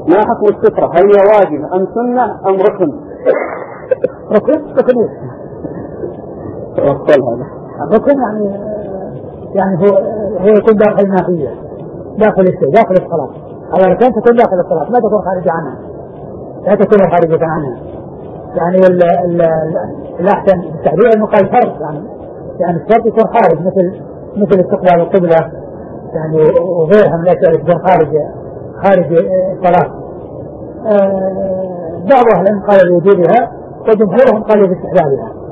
ما حكم السترة؟ هل هي واجب أم سنة أم ركن؟ ركن توصل هذا ركن يعني هو يكون داخل النافية، داخل الشيء، داخل الصلاة. الأركان تكون داخل الصلاة، ما تكون خارجة عنها، لا تكون خارجة عنها. يعني الأحسن التعبير أنه قال فرض، يعني الشرط يكون خارج، مثل استقبال القبلة يعني وغيرها من الأشياء تكون خارج الصلاة. بعض أهل العلم قال بوجودها وجمهورهم قالوا باستحبابها.